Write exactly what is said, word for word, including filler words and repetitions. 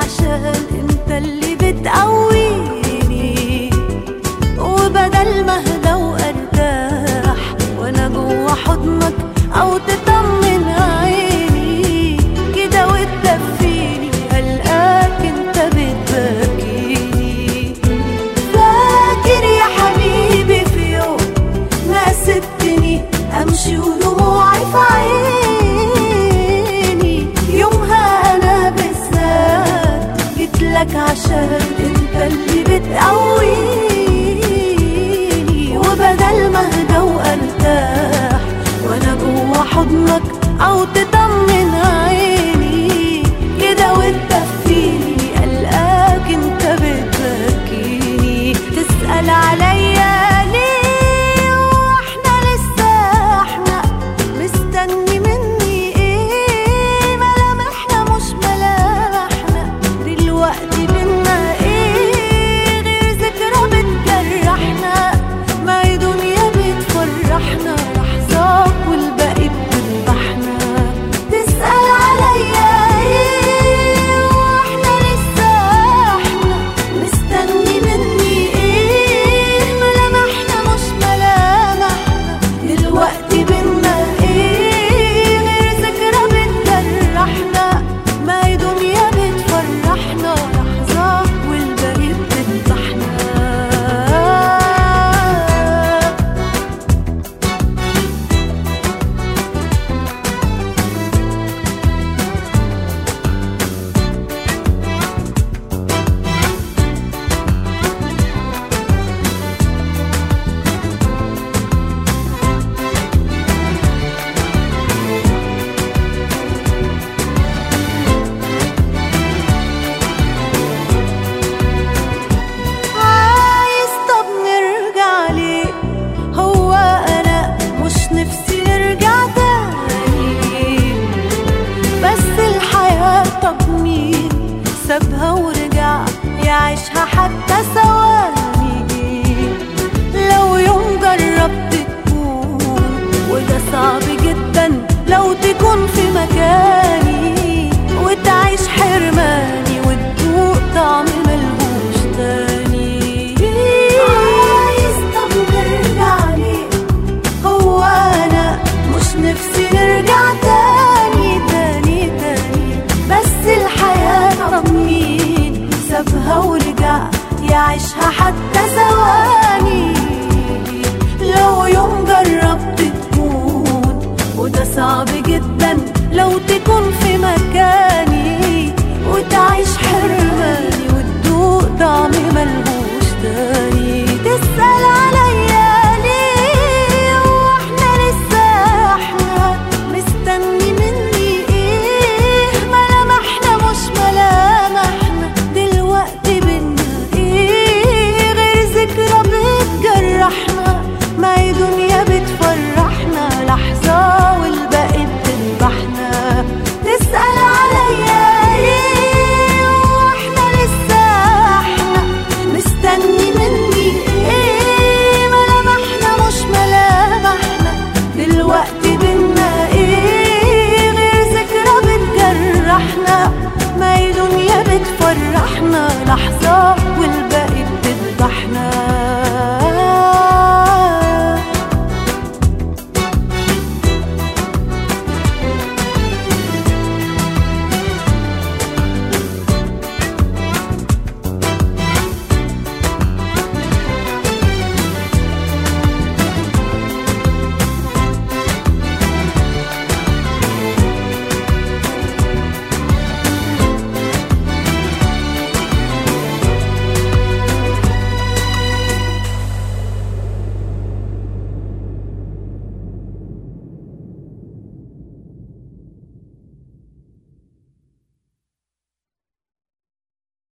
عشان انت اللي بتقويني، وبدل ما اهدى وارتاح وانا جوا حضنك او تطمن عيني كده وتدفيني، هلقاك انت بتبكيني. فاكر يا حبيبي في يوم ما سبتني امشي ودموعي في عيني، يومها انا بالذات جيتلك عشان انت اللي بتقويني، وبدل ما اهدى وارتاح وانا جوا حضنك او تطمن عيني كده وتدفيني، قلقاك انت بتبكيني. تسأل عليا ليه واحنا لسه احنا مستني مني ايه، ملامحنا مش ملامحنا دلوقتي بينا ايه، غير ذكرى بتجرحنا، ما هي دنيا بتفرحنا لحظات والباقي بتذبحنا. تسأل عليا ايه واحنا لسه احنا مستني مني ايه، ملامحنا مش ملامحنا دلوقتي بينا ايه، غير ذكرى بتجرحنا، ما هي دنيا بتفرحنا لحظات والباقي بتذبحنا. عايز طب نرجع ليه، هو انا مش نفسي نرجع تاني، بس الحياة طب مين سابها ورجع يعيشها حتى ثواني، لو يوم جربت تكون وده صعب جدا لو تكون في مكاني وتعيش حرماني وتدوق طعم ملهوش تاني. عايز طب نرجع ليه، هو انا مش نفسي نرجع تاني تاني تاني، بس الحياة طب مين سابها ورجع يعيشها حتى ثواني، لو يوم جربت تكون وده صعب جدا لو تكون في مكاني وتعيش حرماني وتدوق طعم ملهوش تاني. تسأل عليا ليه واحنا لسه احنا مستني مني ايه، ملامحنا مش ملامحنا دلوقتي بينا ايه، غير ذكرى بتجرحنا، ما هي دنيا بتفرحنا لحظة والباقي بتذبحنا. تسأل عليا ليه واحنا لسه احنا مستني مني ايه، ملامحنا مش ملامحنا دلوقتي بينا ايه، غير ذكرى بتجرحنا، ما هي دنيا بتفرحنا لحظة والباقي بتذبحنا.